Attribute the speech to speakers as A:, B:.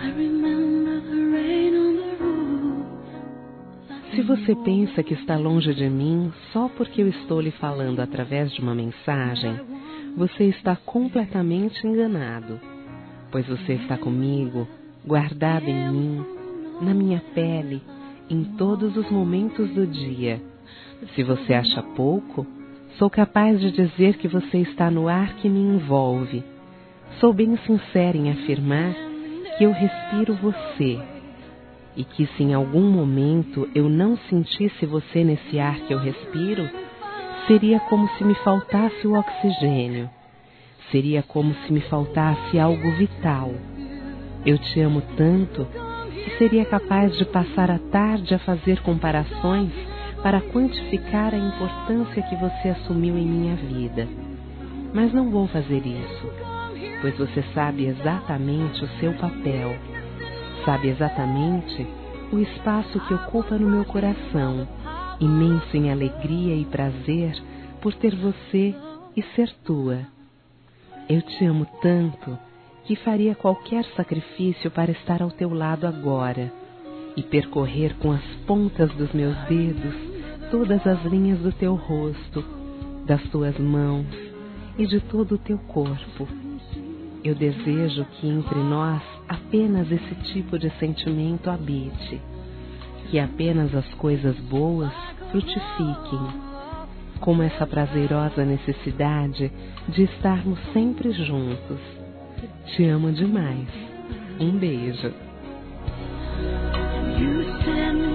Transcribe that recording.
A: Se você pensa que está longe de mim só porque eu estou lhe falando através de uma mensagem, você está completamente enganado, pois você está comigo, guardado em mim, na minha pele, em todos os momentos do dia. Se você acha pouco, sou capaz de dizer que você está no ar que me envolve. Sou bem sincera em afirmar que eu respiro você, e que se em algum momento eu não sentisse você nesse ar que eu respiro, seria como se me faltasse o oxigênio, seria como se me faltasse algo vital. Eu te amo tanto que seria capaz de passar a tarde a fazer comparações para quantificar a importância que você assumiu em minha vida. Mas não vou fazer isso, pois você sabe exatamente o seu papel, sabe exatamente o espaço que ocupa no meu coração, imenso em alegria e prazer por ter você e ser tua. Eu te amo tanto que faria qualquer sacrifício para estar ao teu lado agora e percorrer com as pontas dos meus dedos todas as linhas do teu rosto, das tuas mãos e de todo o teu corpo. Eu desejo que entre nós apenas esse tipo de sentimento habite, que apenas as coisas boas frutifiquem, como essa prazerosa necessidade de estarmos sempre juntos. Te amo demais. Um beijo.